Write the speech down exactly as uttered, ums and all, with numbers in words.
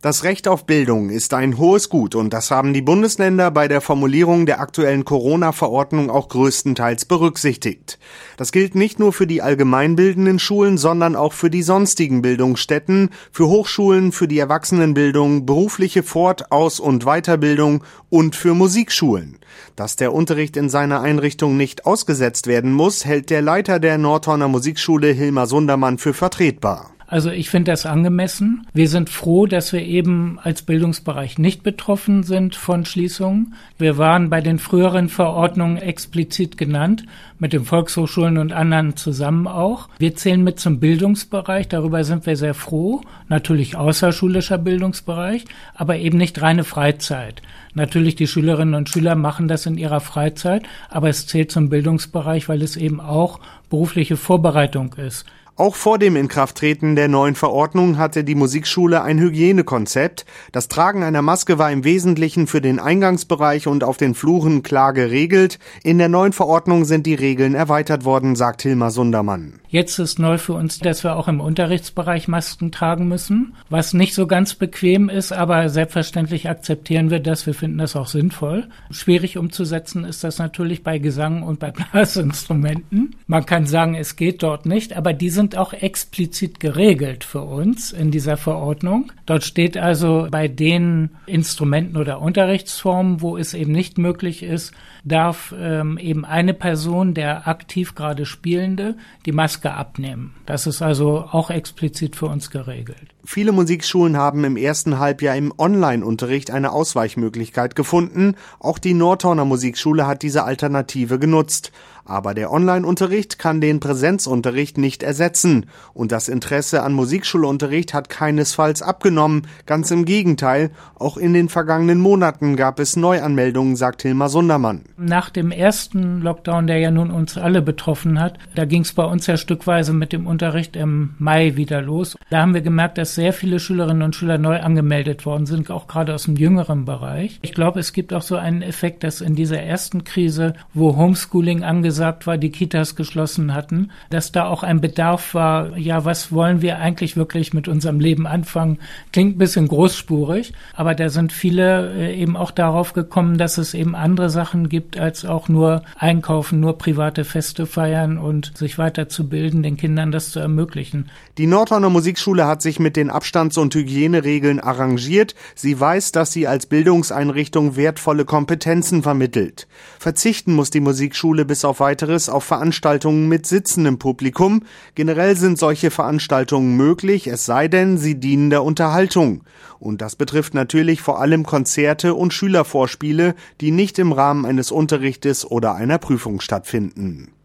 Das Recht auf Bildung ist ein hohes Gut und das haben die Bundesländer bei der Formulierung der aktuellen Corona-Verordnung auch größtenteils berücksichtigt. Das gilt nicht nur für die allgemeinbildenden Schulen, sondern auch für die sonstigen Bildungsstätten, für Hochschulen, für die Erwachsenenbildung, berufliche Fort-, Aus- und Weiterbildung und für Musikschulen. Dass der Unterricht in seiner Einrichtung nicht ausgesetzt werden muss, hält der Leiter der Nordhorner Musikschule Hilmar Sundermann für vertretbar. Also ich finde das angemessen. Wir sind froh, dass wir eben als Bildungsbereich nicht betroffen sind von Schließungen. Wir waren bei den früheren Verordnungen explizit genannt, mit den Volkshochschulen und anderen zusammen auch. Wir zählen mit zum Bildungsbereich, darüber sind wir sehr froh. Natürlich außerschulischer Bildungsbereich, aber eben nicht reine Freizeit. Natürlich, die Schülerinnen und Schüler machen das in ihrer Freizeit, aber es zählt zum Bildungsbereich, weil es eben auch berufliche Vorbereitung ist. Auch vor dem Inkrafttreten der neuen Verordnung hatte die Musikschule ein Hygienekonzept. Das Tragen einer Maske war im Wesentlichen für den Eingangsbereich und auf den Fluren klar geregelt. In der neuen Verordnung sind die Regeln erweitert worden, sagt Hilmar Sundermann. Jetzt ist neu für uns, dass wir auch im Unterrichtsbereich Masken tragen müssen, was nicht so ganz bequem ist, aber selbstverständlich akzeptieren wir das. Wir finden das auch sinnvoll. Schwierig umzusetzen ist das natürlich bei Gesang und bei Blasinstrumenten. Man kann sagen, es geht dort nicht, aber die sind auch explizit geregelt für uns in dieser Verordnung. Dort steht also, bei den Instrumenten oder Unterrichtsformen, wo es eben nicht möglich ist, darf ähm, eben eine Person, der aktiv gerade Spielende, die Maske abnehmen. Das ist also auch explizit für uns geregelt. Viele Musikschulen haben im ersten Halbjahr im Online-Unterricht eine Ausweichmöglichkeit gefunden. Auch die Nordhorner Musikschule hat diese Alternative genutzt. Aber der Online-Unterricht kann den Präsenzunterricht nicht ersetzen. Und das Interesse an Musikschulunterricht hat keinesfalls abgenommen. Ganz im Gegenteil, auch in den vergangenen Monaten gab es Neuanmeldungen, sagt Hilmar Sundermann. Nach dem ersten Lockdown, der ja nun uns alle betroffen hat, da ging es bei uns ja stückweise mit dem Unterricht im Mai wieder los. Da haben wir gemerkt, dass sehr viele Schülerinnen und Schüler neu angemeldet worden sind, auch gerade aus dem jüngeren Bereich. Ich glaube, es gibt auch so einen Effekt, dass in dieser ersten Krise, wo Homeschooling angesagt war, die Kitas geschlossen hatten, dass da auch ein Bedarf war, ja, was wollen wir eigentlich wirklich mit unserem Leben anfangen? Klingt ein bisschen großspurig, aber da sind viele äh, eben auch darauf gekommen, dass es eben andere Sachen gibt, als auch nur einkaufen, nur private Feste feiern und sich weiterzubilden, den Kindern das zu ermöglichen. Die Nordhorner Musikschule hat sich mit den Abstands- und Hygieneregeln arrangiert. Sie weiß, dass sie als Bildungseinrichtung wertvolle Kompetenzen vermittelt. Verzichten muss die Musikschule bis auf weiteres auf Veranstaltungen mit sitzendem Publikum. Generell sind solche Veranstaltungen möglich, es sei denn, sie dienen der Unterhaltung. Und das betrifft natürlich vor allem Konzerte und Schülervorspiele, die nicht im Rahmen eines Unterrichtes oder einer Prüfung stattfinden.